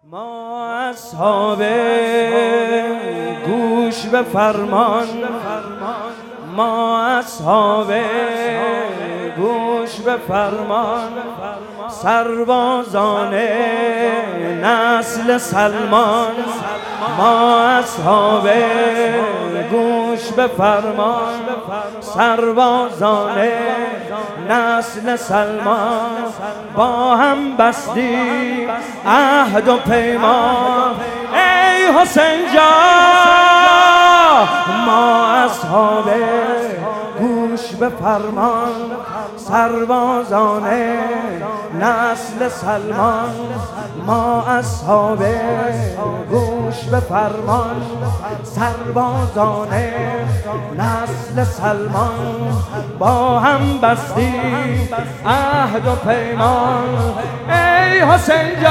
ما اصحاب گوش به فرمان، ما اصحاب گوش به فرمان، سربازان نسل سلمان. ما اصحاب گوش به فرمان، سربازان نسل سلمان. با هم بستیم عهد و پیمان، ای حسین جان. ما اصحاب گوش به فرمان، سربازان نسل سلمان. ما اصحاب گوش به فرمان، سربازان نسل سلمان. با هم بستیم عهد و پیمان، ای حسین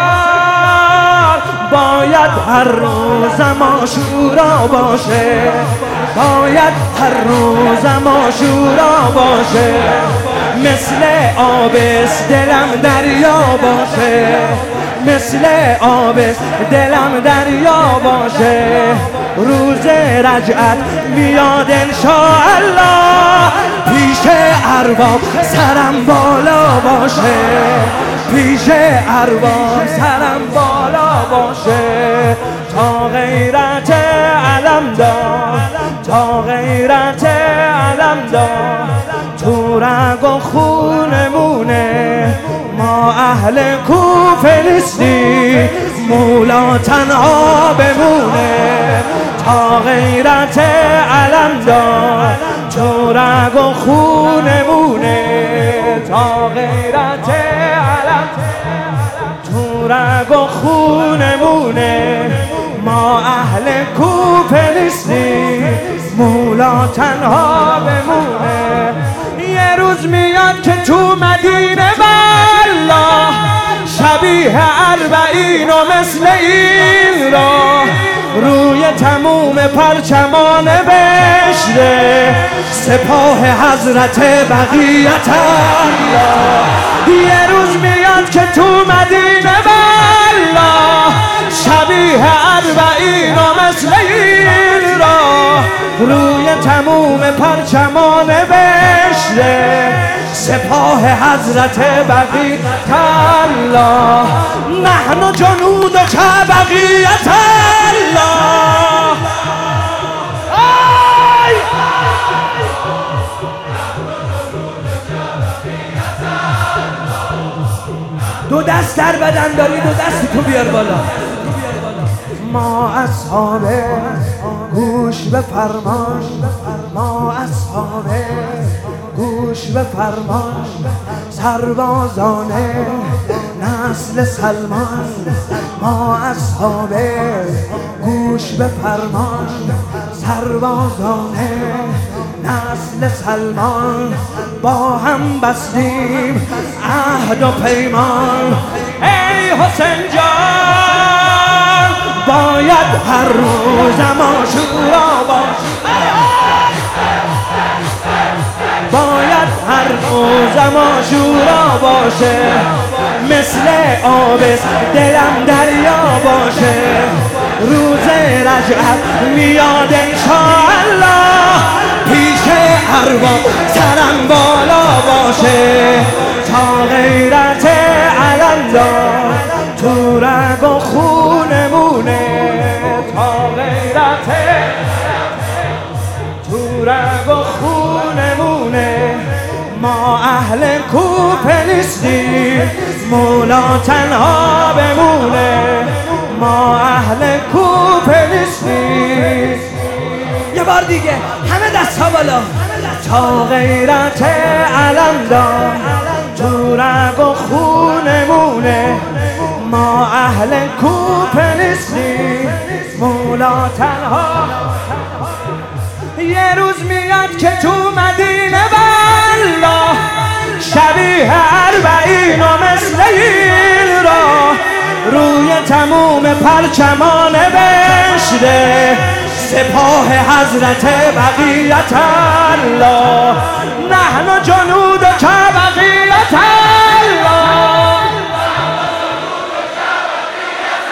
جان. باید هر روزم عاشورا باشه، باید هر روزم عاشورا باشه. مثل آبست دلم دریا باشه، مثل آبست دلم دریا باشه. روز رجعت میاد انشاءالله، پیش ارباب سرم بالا باشه، پیش ارباب سرم بالا باشه. تا غیرت علمدار، تا غیرت علمدار، تو رگ و خونمونه. ما اهل کوفه نیستی، مولا تنها بمونه. تا غیرت علمدار، تو رگ و خونمونه. تا غیرت علمدار، تو رگ و خونمونه. ما اهل کوفه نیستی، مولا تنها بمونه. یه روز میاد که تو مدینه والله، شبیه اربعین و مثل این را روی تموم پرچمان بشره سپاه حضرت بقیت الله. یه روز میاد که تو مدینه والله، شبیه اربعین و مثل این را روی تموم پرچمان بشره سپاه حضرت بقیت الله. نحن جنود که بقیت الله. دو دست در بدن داری، دو دست تو بیار بالا. ما اصحاب گوش به فرمان، ما اصحاب گوش به فرمان، سربازان نسل سلمان. ما اصحاب گوش به فرمان، سربازان نسل سلمان. با هم بستیم عهد و پیمان، ای حسین جان. باید هر روزم عاشورا باشه، باید هر روزم عاشورا باشه. مثل آبست دلم دریا باشه. روز رجعت میاد انشاءالله، پیش ارباب سرم بالا باشه. تا غیرت علمدار، تو رگ و خونمونه. تا غیرت تو رگ و خونمونه. ما اهل کوفه نیستیم، مولا تنها بمونه. ما اهل کوفه نیستیم. یه بار دیگه همه دست ها بالا. تا غیرت علمدار، تو رگ و خونمونه. ما اهل کوفه نیستیم، مولا تنها. یه روز میاد که تو مدینه والله، شبیه اربعین و مثل این را روی تموم پرچمان بشره سپاه حضرت بقیت الله. نحن جنود که بقیت الله.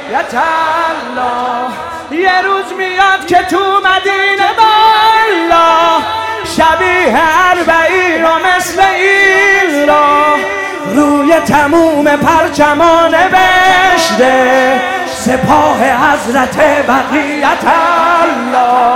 الله. یه روز میاد که تو مدینه بالا شبیه اربعین و مثل این را روی تموم پرچمان نوشته سپاه حضرت بقیت الله.